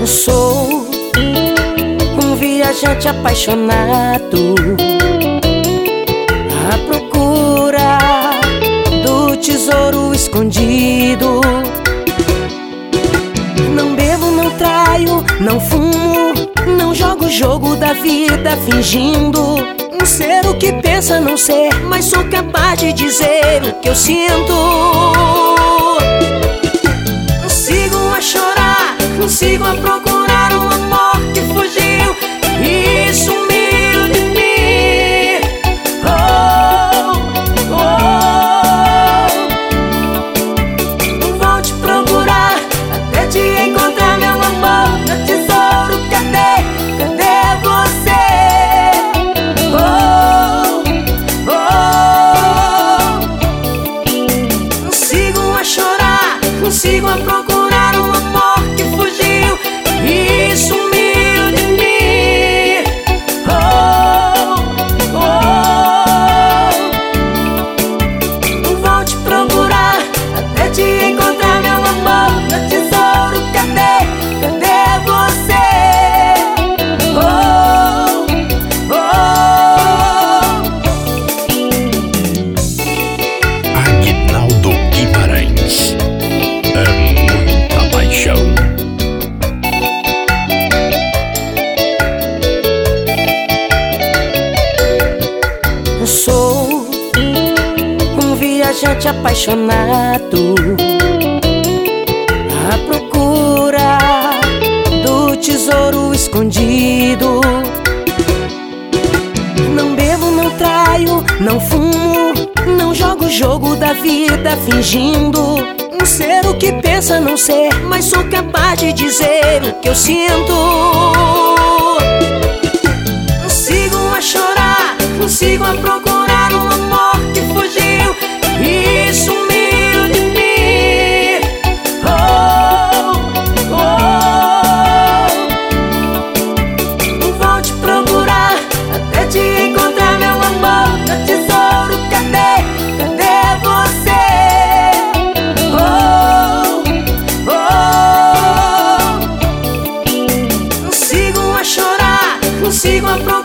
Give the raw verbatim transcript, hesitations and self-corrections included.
Sou um viajante apaixonado à procura do tesouro escondido. Não bebo, não traio, não fumo, não jogo o jogo da vida fingindo ser o que pensa não ser, mas sou capaz de dizer o que eu sinto. Sigo a chorar, sigo a procurar um amor que fugiu e sumiu de mim. Oh, oh. Vou te procurar até te encontrar, meu amor, meu tesouro. Cadê, cadê você? Oh, oh. Sigo a chorar, sigo a procurar um amor que fugiu e sumiu de mim. Oh, oh. Vou te procurar até te encontrar, meu amor, meu tesouro. Cadê, cadê você? Oh, oh. Aguinaldo Guimarães. É muita paixão. Sou um viajante apaixonado à procura do tesouro escondido. Não bebo, não traio, não fumo, não jogo o jogo da vida fingindo ser o que pensa não ser, mas sou capaz de dizer o que eu sinto. Sigo a chorar, sigo a procurar um amor que fugiu e sumiu de mim. Oh, oh. Vou te procurar até te encontrar, meu amor, meu tesouro. Cadê, cadê você? Oh, oh. Sigo a chorar, sigo a procurar